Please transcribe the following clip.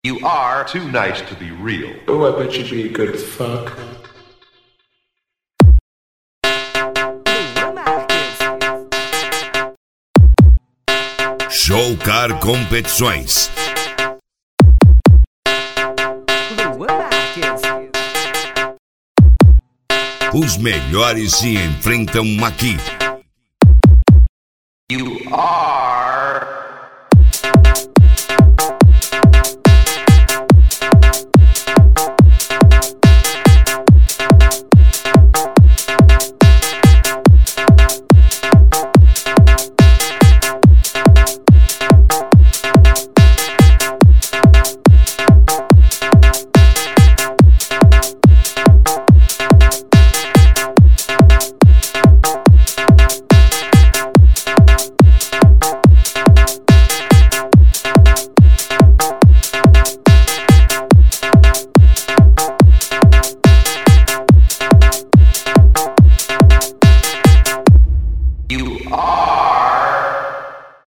You are too nice to be real. Oh, I bet you'd be a good fuck. Showcar Competições. Os melhores se enfrentam aqui. You are... You are...